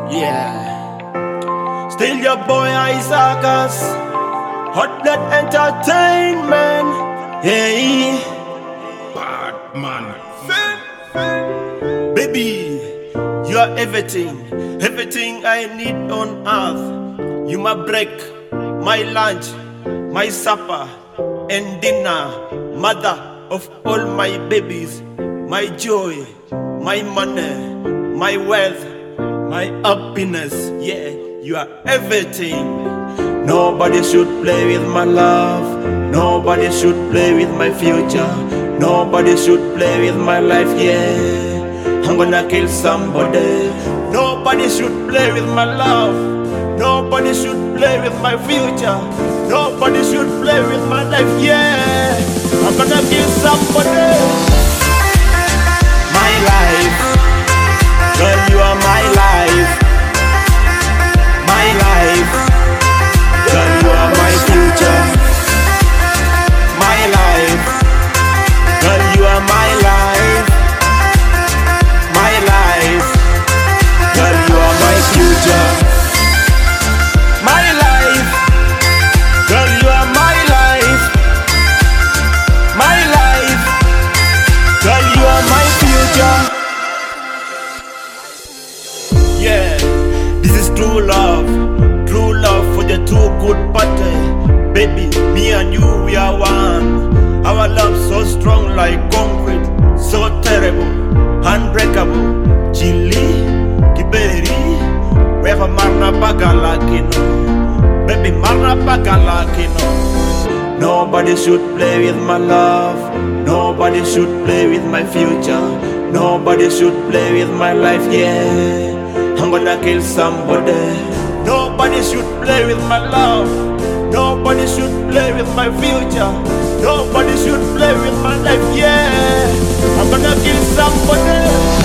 Yeah. Still your boy Isaac, Hotlet Entertainment. Hey, Batman. baby, you are everything, everything I need on earth. You my break, my lunch, my supper, and dinner. Mother of all my babies, my joy, my money, my wealth, my happiness. Yeah, you are everything. Nobody should play with my love. Nobody should play with my future. Nobody should play with my life. Yeah, I'm gonna kill somebody. Nobody should play with my love. Nobody should play with my future. Nobody should play with my life. Yeah, I'm gonna kill somebody. My life, girl, you are my life. My life, girl, you are my future. My life, girl, you are my life. My life, girl, you are my future. My life, girl, you are my life. My life, girl, you are my future. Yeah, this is true love for the two good party. Baby, me and you, we are one. Our love so strong like concrete, so terrible, unbreakable. Chili, Kiberi, Wefa Marna Bagalakino. Baby, Marna Bagalakino. Nobody should play with my love. Nobody should play with my future. Nobody should play with my life, yeah. I'm gonna kill somebody. Nobody should play with my love. Nobody should play with my future. Nobody should play with my life, yeah. I'm gonna kill somebody.